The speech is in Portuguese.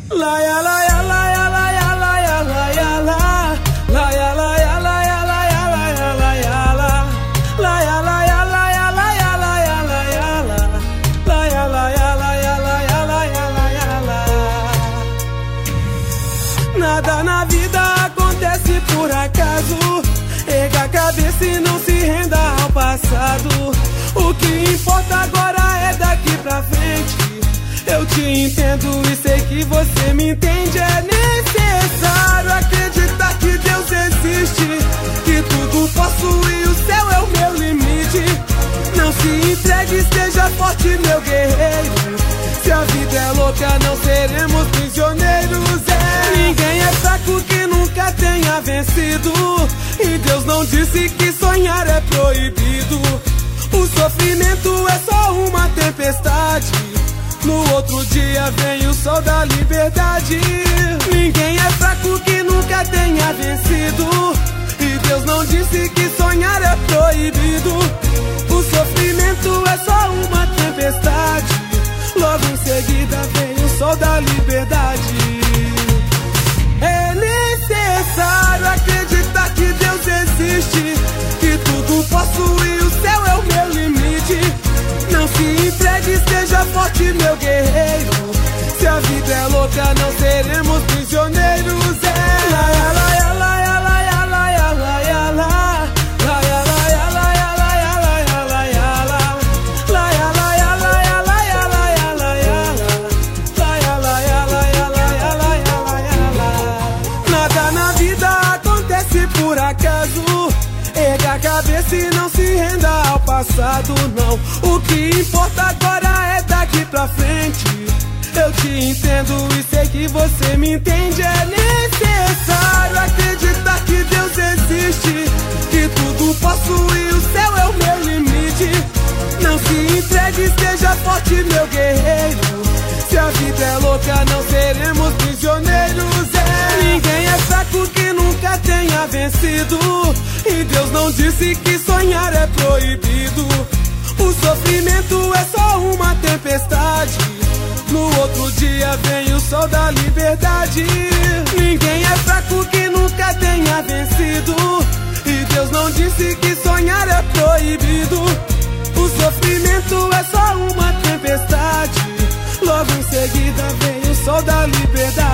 Laia, laia, laia, laia, laia, laia, la. Laia, laia, laia, laia, laia, laia, la. Laia, laia, laia, laia, laia, laia, la. Laia, laia, laia, laia, laia, laia, la. Nada na vida acontece por acaso. Erga a cabeça e não se renda ao passado. O que importa agora é daqui pra frente. Eu te entendo e sei que você me entende. É necessário acreditar que Deus existe, que tudo posso e o céu é o meu limite. Não se entregue, esteja forte, meu guerreiro. Se a vida é louca, não seremos prisioneiros. Ninguém é fraco que nunca tenha vencido. E Deus não disse que sonhar é proibido. O sofrimento é só uma tempestade. No outro dia vem o sol da liberdade. Ninguém é fraco que nunca tenha vencido. E Deus não disse que sonhar é proibido. O sofrimento é só uma tempestade. Logo em seguida vem o sol da liberdade. É necessário acreditar que Deus existe, que tudo posso e o céu é o meu limite. Não se entregue, esteja forte, meu guerreiro. Se a vida é louca, não seremos prisioneiros. Laia, laia, laia, laia, laia, laia, la. Laia, laia, laia, laia, laia, laia, la. Laia, laia, laia, laia, laia, laia, la. Laia, laia, laia, laia, laia, laia, la. Nada na vida acontece por acaso. Erga a cabeça e não se renda ao passado, não. O que importa agora é daqui pra frente. Eu te entendo e sei que você me entende. É necessário acreditar que Deus existe, que tudo posso e o céu é o meu limite. Não se entregue, esteja forte, meu guerreiro. Se a vida é louca, não seremos prisioneiros. Ninguém é fraco que nunca tenha vencido. E Deus não disse que sonhar é proibido. O sofrimento é só uma tempestade. No outro dia vem o sol da liberdade. Ninguém é fraco que nunca tenha vencido. E Deus não disse que sonhar é proibido. O sofrimento é só uma tempestade. Logo em seguida vem o sol da liberdade.